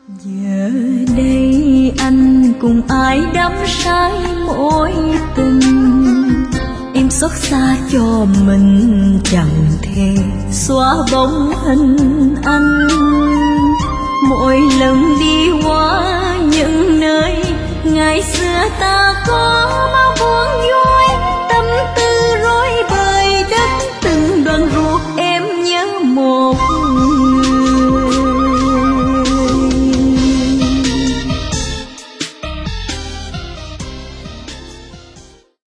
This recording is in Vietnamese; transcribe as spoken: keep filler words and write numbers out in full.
Giờ đây anh cùng ai đắm say mối tình, em xót xa cho mình chẳng thể xóa bóng hình anh. Mỗi lần đi qua những nơi ngày xưa ta có bao buồn vui,